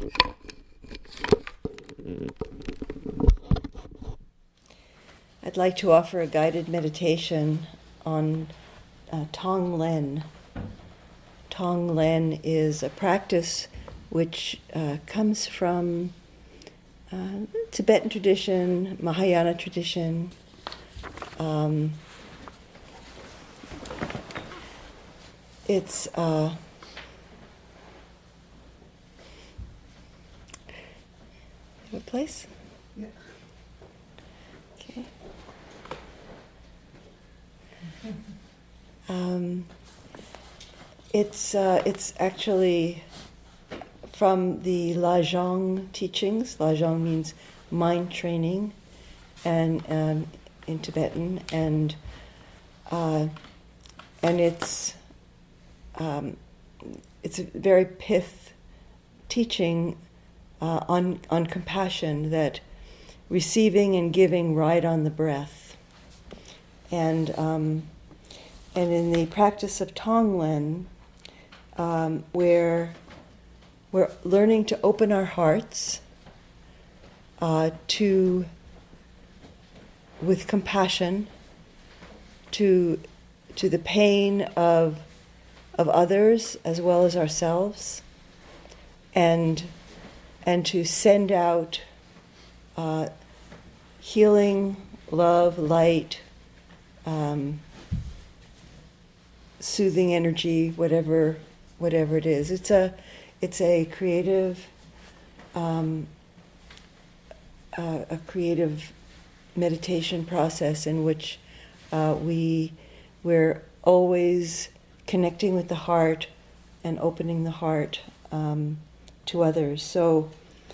I'd like to offer a guided meditation on Tonglen. Tonglen is a practice which comes from Tibetan tradition, Mahayana tradition. It's a place? Yeah. Okay. It's actually from the Lajong teachings. Lajong means mind training, and in Tibetan, and it's a very pith teaching on compassion, that receiving and giving ride on the breath, and in the practice of Tonglen, where we're learning to open our hearts with compassion to the pain of others as well as ourselves, and to send out healing, love, light, soothing energy, whatever it is. It's a creative a creative meditation process in which we're always connecting with the heart and opening the heart to others. So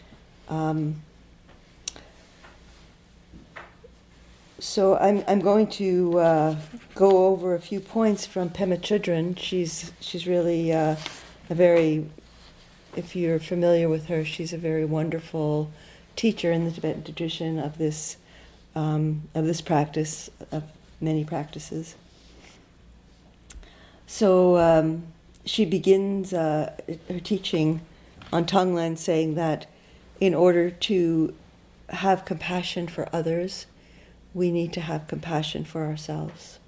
I'm going to go over a few points from Pema Chodron. She's really a very, if you're familiar with her, she's a very wonderful teacher in the Tibetan tradition of this practice, of many practices. So she begins her teaching on Tonglen saying that in order to have compassion for others, we need to have compassion for ourselves.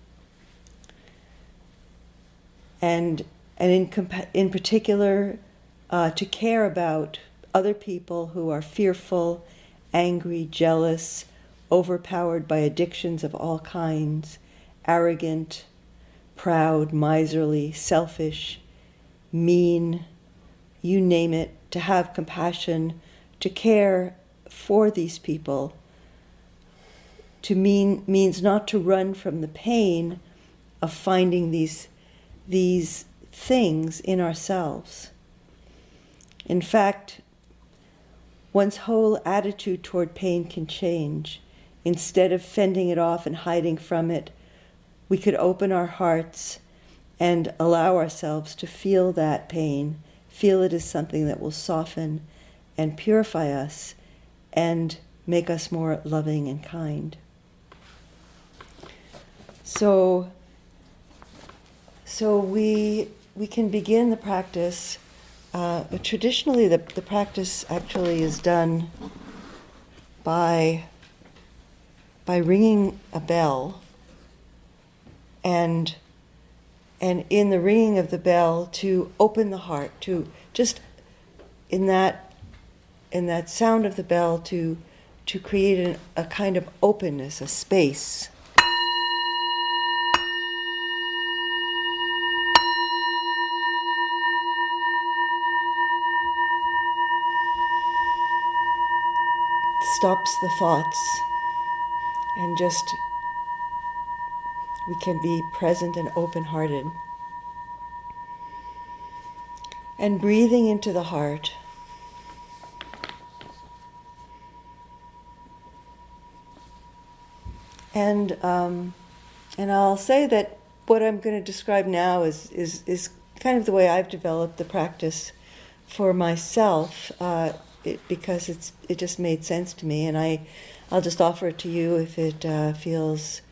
And in particular, to care about other people who are fearful, angry, jealous, overpowered by addictions of all kinds, arrogant, proud, miserly, selfish, mean, you name it, to have compassion, to care for these people, means not to run from the pain of finding these things in ourselves. In fact, one's whole attitude toward pain can change. Instead of fending it off and hiding from it, we could open our hearts and allow ourselves to feel that pain, feel it as something that will soften and purify us and make us more loving and kind. So we can begin the practice. Traditionally, the practice actually is done by ringing a bell, and in the ringing of the bell, to open the heart, to just in that sound of the bell, to create a kind of openness, a space. Stops the thoughts, and just we can be present and open-hearted. And breathing into the heart. And I'll say that what I'm going to describe now is kind of the way I've developed the practice for myself, because it just made sense to me, and I'll just offer it to you if it feels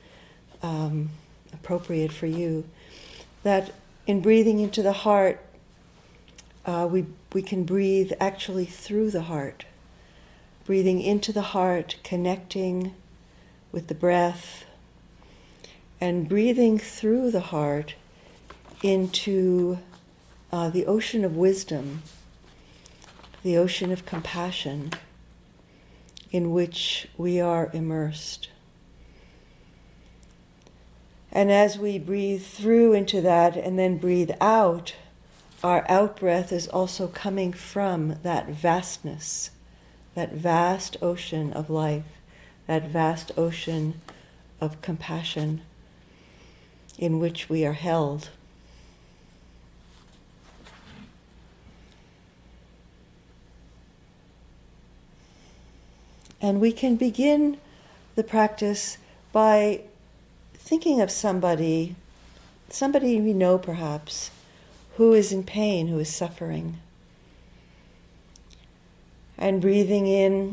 appropriate for you. That in breathing into the heart, we can breathe actually through the heart, breathing into the heart, connecting with the breath, and breathing through the heart into the ocean of wisdom, the ocean of compassion in which we are immersed. And as we breathe through into that and then breathe out, our out-breath is also coming from that vastness, that vast ocean of life, that vast ocean of compassion in which we are held. And we can begin the practice by thinking of somebody we know perhaps, who is in pain, who is suffering. And breathing in,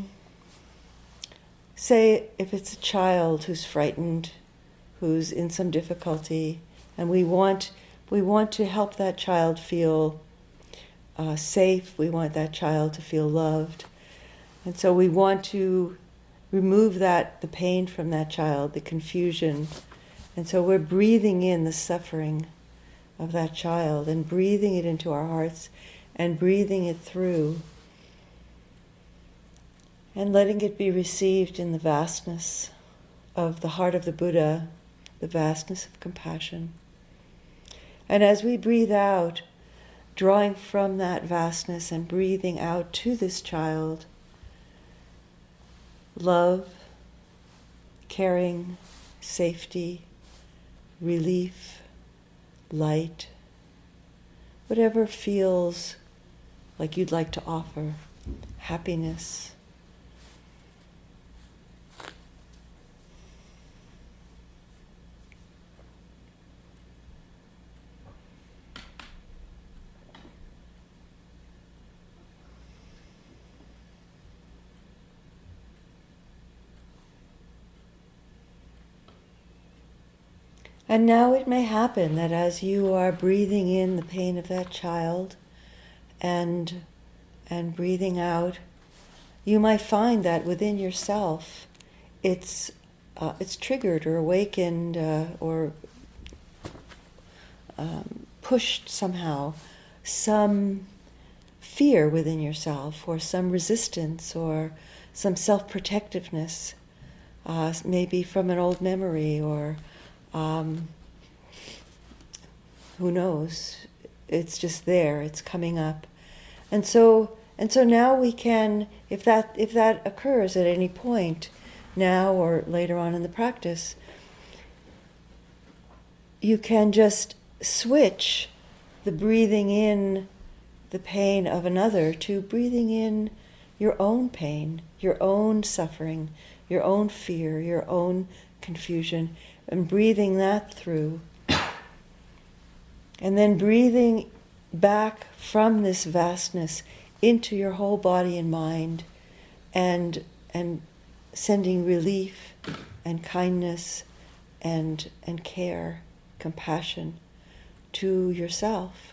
say if it's a child who's frightened, who's in some difficulty, and we want to help that child feel safe, we want that child to feel loved. And so we want to remove the pain from that child, the confusion. And so we're breathing in the suffering of that child and breathing it into our hearts and breathing it through and letting it be received in the vastness of the heart of the Buddha, the vastness of compassion. And as we breathe out, drawing from that vastness and breathing out to this child, love, caring, safety, relief, light, whatever feels like you'd like to offer, happiness. And now it may happen that as you are breathing in the pain of that child and breathing out, you might find that within yourself it's triggered or awakened or pushed somehow some fear within yourself or some resistance or some self-protectiveness, maybe from an old memory or who knows? It's just there. It's coming up, and so now we can, if that occurs at any point, now or later on in the practice, you can just switch the breathing in the pain of another to breathing in your own pain, your own suffering, your own fear, your own confusion, and breathing that through. And then breathing back from this vastness into your whole body and mind, and sending relief and kindness and care, compassion to yourself.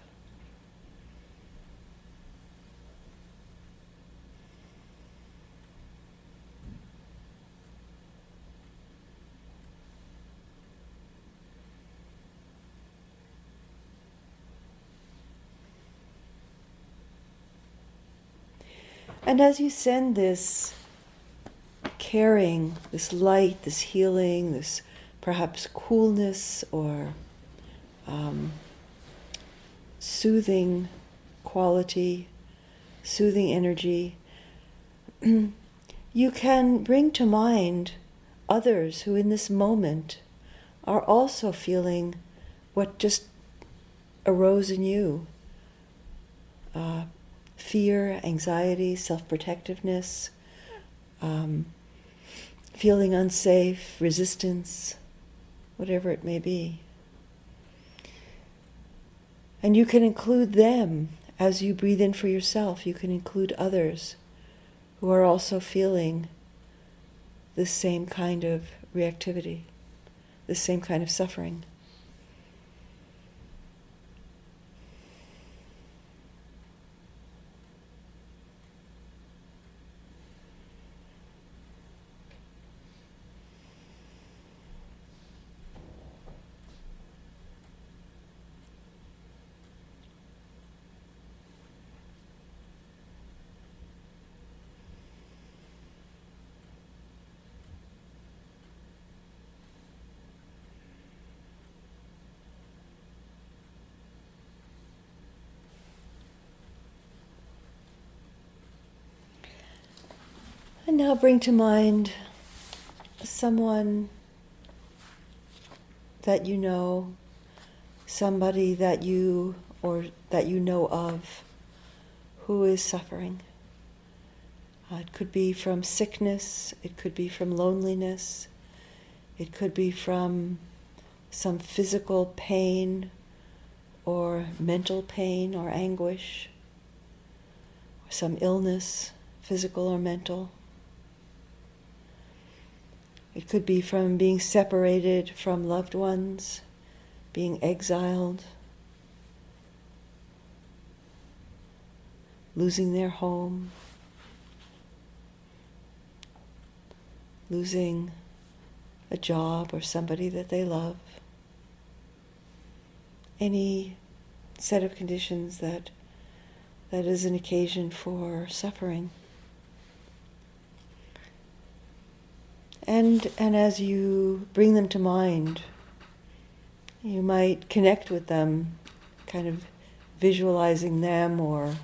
And as you send this caring, this light, this healing, this perhaps coolness or soothing quality, soothing energy, you can bring to mind others who in this moment are also feeling what just arose in you. Fear, anxiety, self-protectiveness, feeling unsafe, resistance, whatever it may be. And you can include them as you breathe in for yourself. You can include others who are also feeling this same kind of reactivity, this same kind of suffering. And now bring to mind someone that you know, somebody that you know of who is suffering. It could be from sickness, it could be from loneliness, it could be from some physical pain or mental pain or anguish, or some illness, physical or mental. It could be from being separated from loved ones, being exiled, losing their home, losing a job or somebody that they love. Any set of conditions that is an occasion for suffering. And as you bring them to mind, you might connect with them, kind of visualizing them or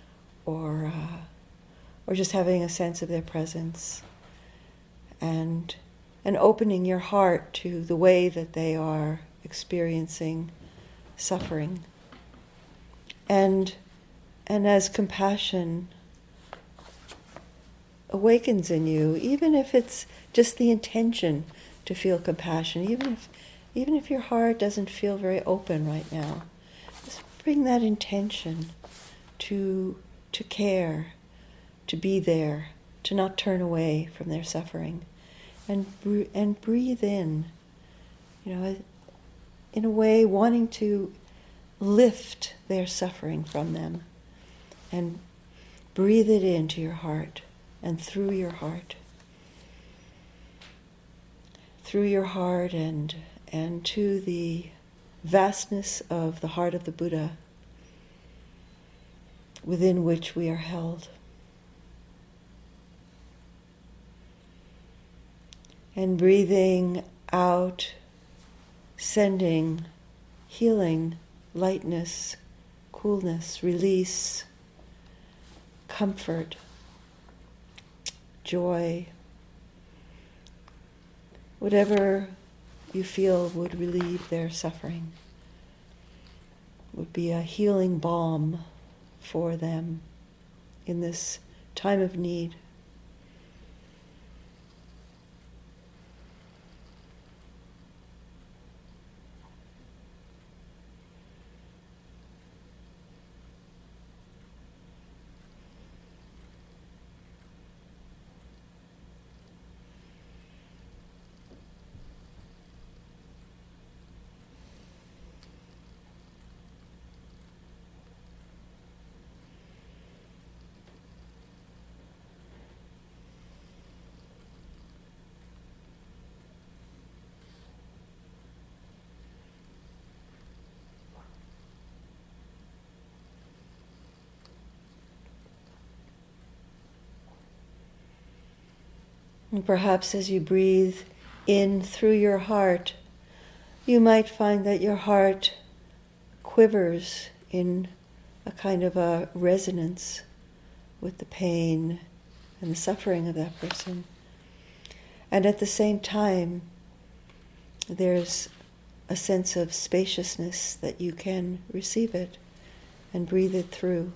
just having a sense of their presence, and opening your heart to the way that they are experiencing suffering. And as compassion awakens in you, even if it's just the intention to feel compassion, even if your heart doesn't feel very open right now, just bring that intention to care, to be there, to not turn away from their suffering, and breathe in, in a way wanting to lift their suffering from them, and breathe it into your heart and through your heart. Through your heart and to the vastness of the heart of the Buddha within which we are held. And breathing out, sending healing, lightness, coolness, release, comfort, joy, whatever you feel would relieve their suffering, would be a healing balm for them in this time of need. And perhaps as you breathe in through your heart, you might find that your heart quivers in a kind of a resonance with the pain and the suffering of that person. And at the same time, there's a sense of spaciousness that you can receive it and breathe it through.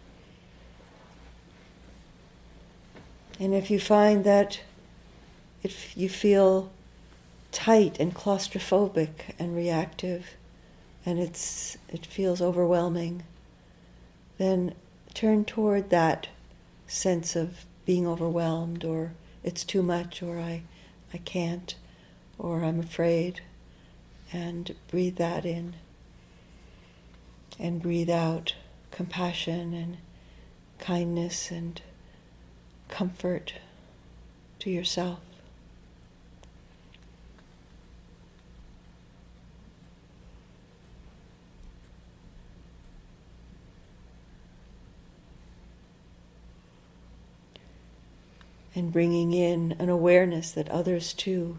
And if you find that if you feel tight and claustrophobic and reactive, and it feels overwhelming, then turn toward that sense of being overwhelmed, or it's too much, or I can't, or I'm afraid, and breathe that in. And breathe out compassion and kindness and comfort to yourself. And bringing in an awareness that others too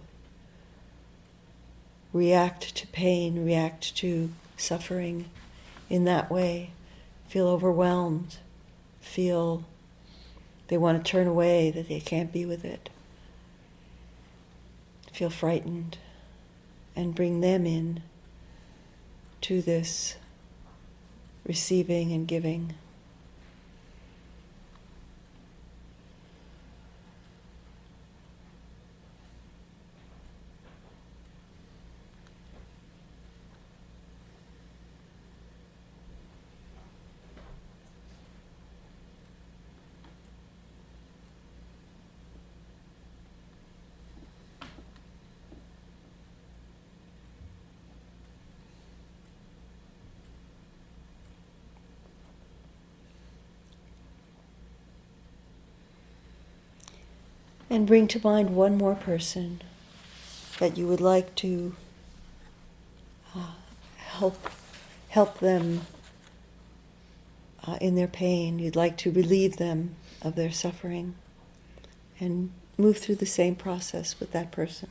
react to pain, react to suffering in that way, feel overwhelmed, feel They want to turn away, that they can't be with it. Feel frightened, and bring them in to this receiving and giving. And bring to mind one more person that you would like to help them in their pain. You'd like to relieve them of their suffering, and move through the same process with that person.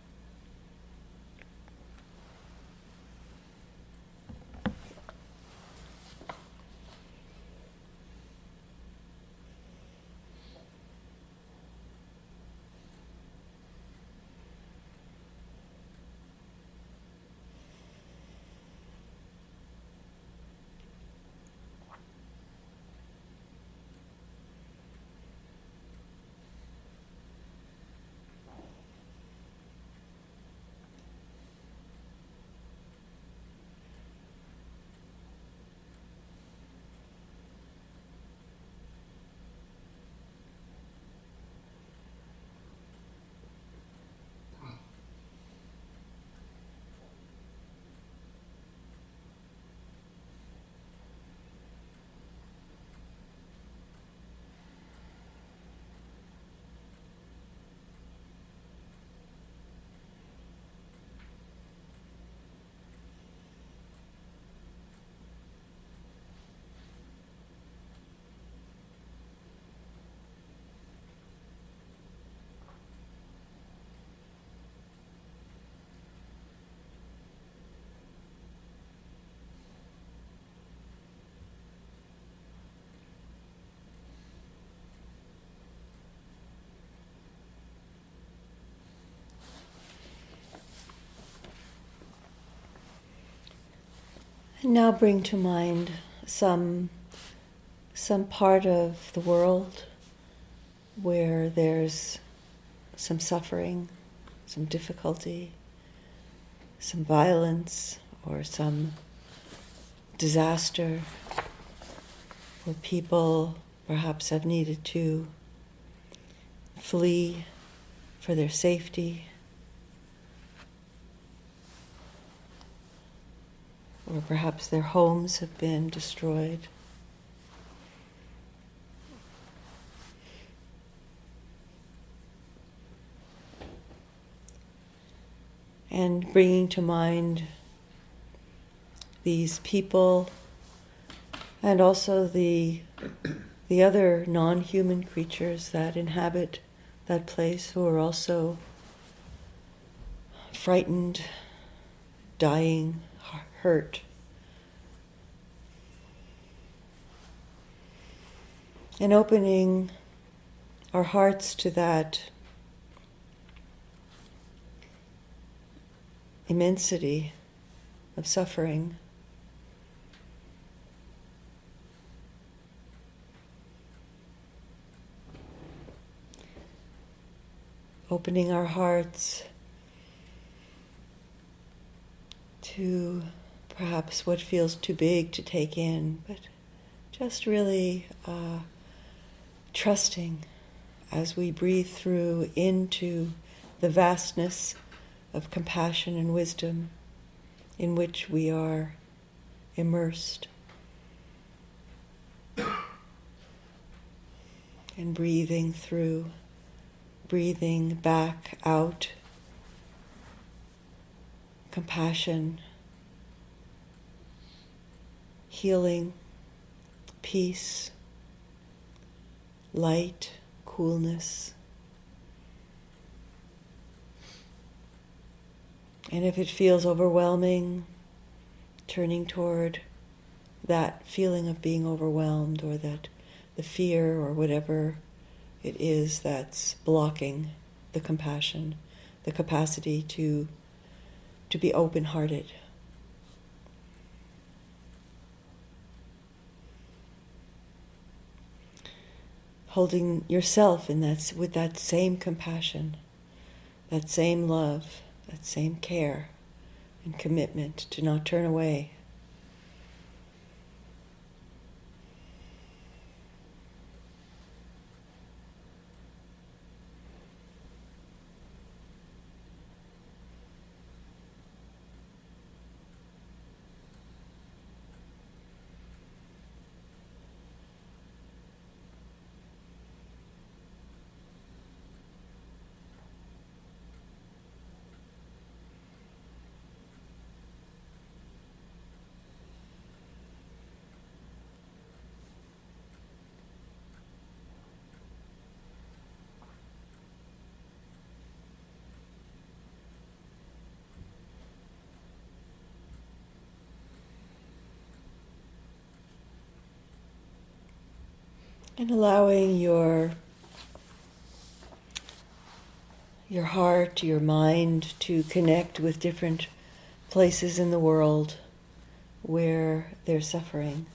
And now bring to mind some part of the world where there's some suffering, some difficulty, some violence, or some disaster, where people perhaps have needed to flee for their safety, or perhaps their homes have been destroyed. And bringing to mind these people and also the other non-human creatures that inhabit that place, who are also frightened, dying, hurt. And opening our hearts to that immensity of suffering. Opening our hearts to perhaps what feels too big to take in, but just really trusting as we breathe through into the vastness of compassion and wisdom in which we are immersed. And breathing through, breathing back out, compassion, healing, peace, light, coolness. And if it feels overwhelming, turning toward that feeling of being overwhelmed, or that the fear or whatever it is that's blocking the compassion, the capacity to be open-hearted. Holding yourself in with that same compassion, that same love, that same care and commitment to not turn away. And allowing your heart, your mind to connect with different places in the world where there's suffering.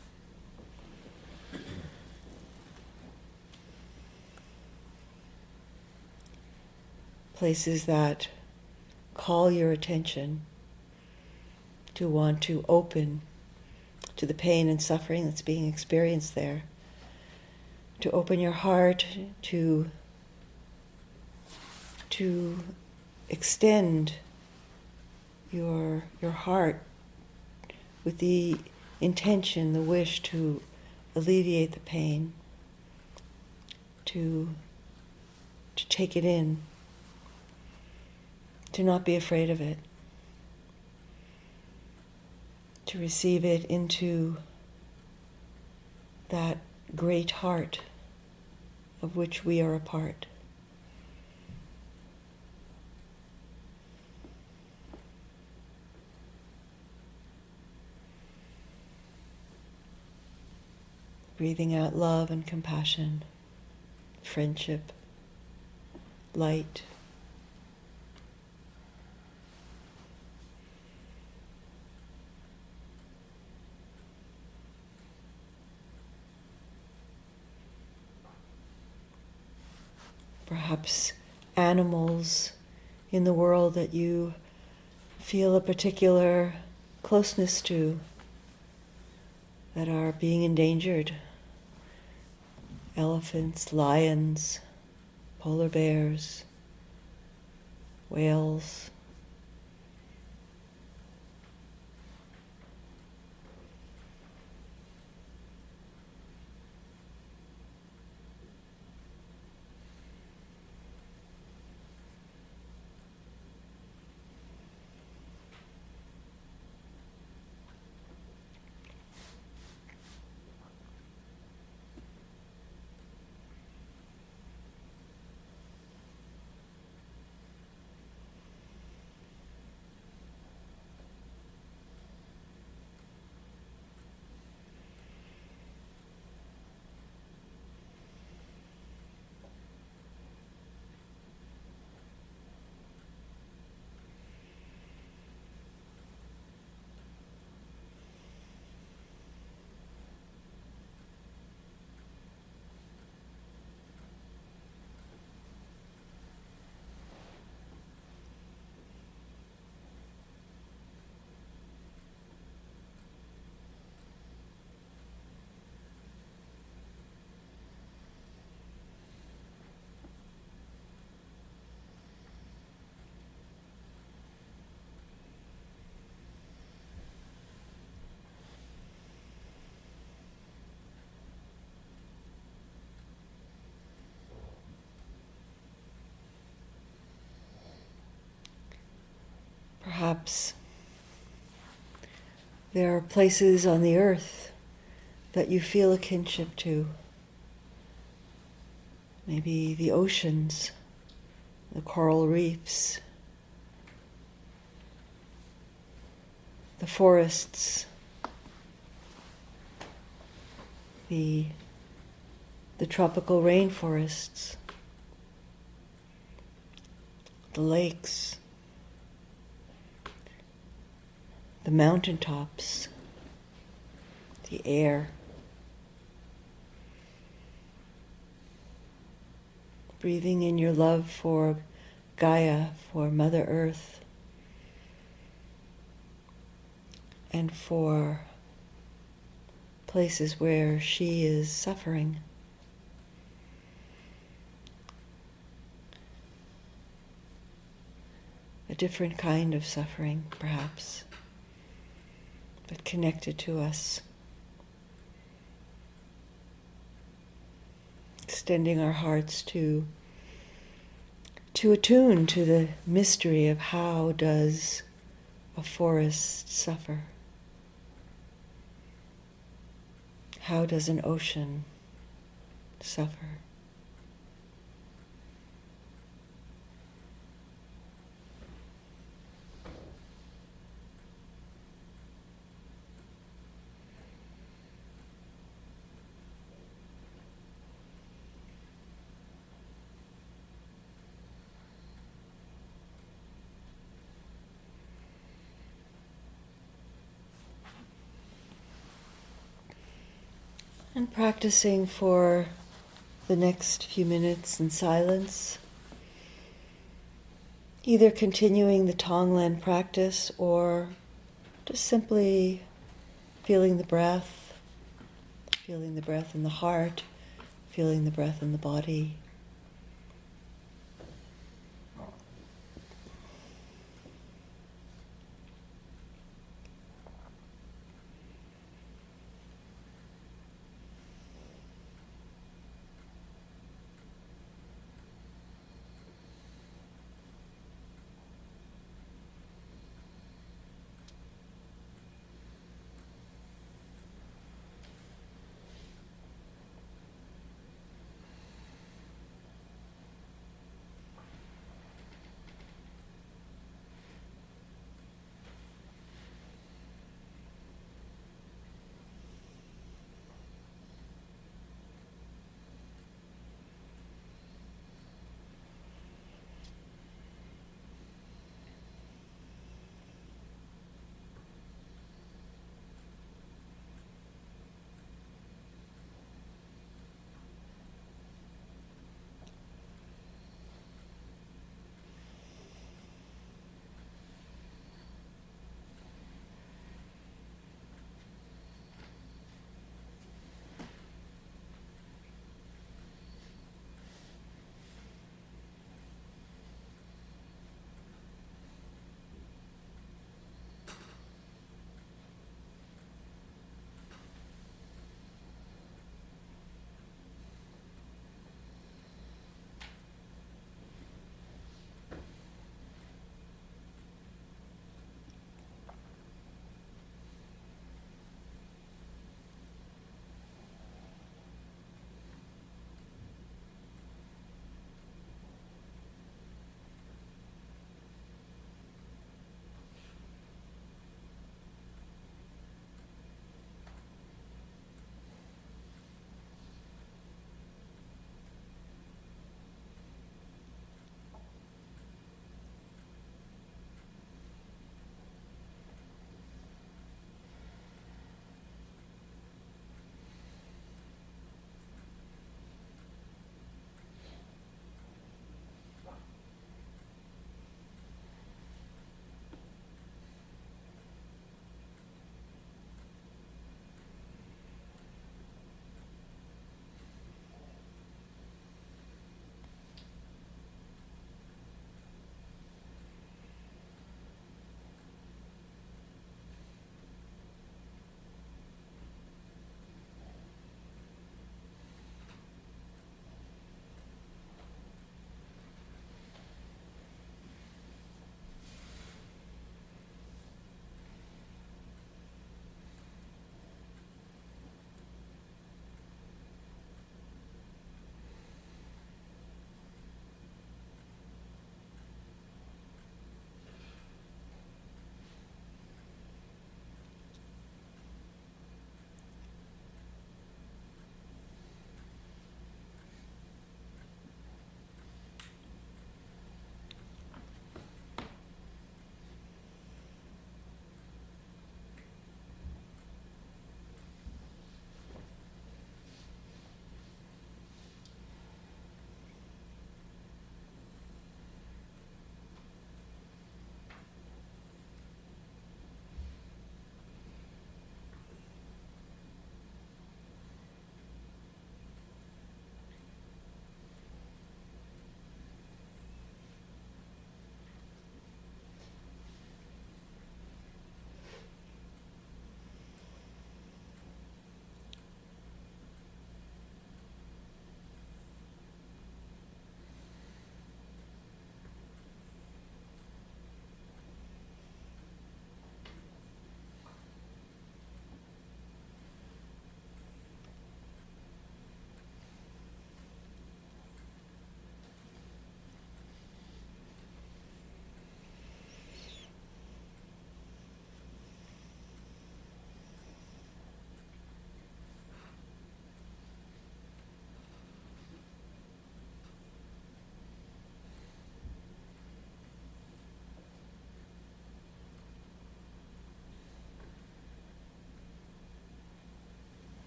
Places that call your attention to want to open to the pain and suffering that's being experienced there. To open your heart to extend your heart with the intention, the wish to alleviate the pain, to take it in, to not be afraid of it, to receive it into that great heart of which we are a part. Breathing out love and compassion, friendship, light. Perhaps animals in the world that you feel a particular closeness to that are being endangered. Elephants, lions, polar bears, whales. Perhaps there are places on the earth that you feel a kinship to. Maybe the oceans, the coral reefs, the forests, the tropical rainforests. the lakes, the mountaintops, the air. Breathing in your love for Gaia, for Mother Earth, and for places where she is suffering. A different kind of suffering, perhaps, but connected to us. Extending our hearts to attune to the mystery of how does a forest suffer? How does an ocean suffer? And practicing for the next few minutes in silence, either continuing the Tonglen practice or just simply feeling the breath in the heart, feeling the breath in the body.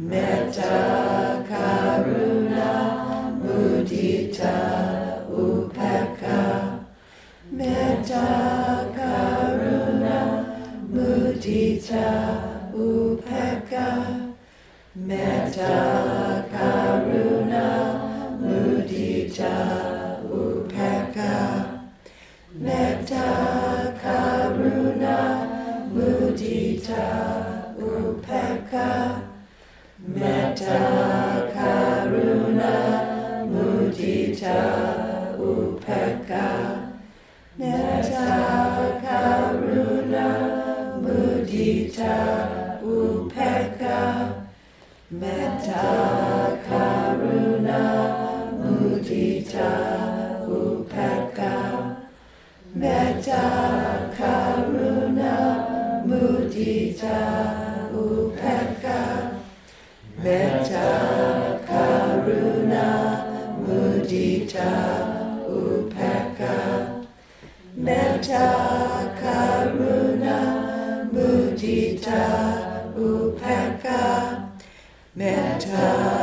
Metta karuna mudita upekkha. Metta karuna mudita upekkha. Metta karuna mudita upekkha. Metta karuna mudita upekkha. Metta karuna mudita upekkha. Metta karuna mudita upekkha. Metta karuna mudita upekkha. Metta karuna mudita upekkha. Metta karuna mudita upekkha. Metta karuna mudita upekkha. Metta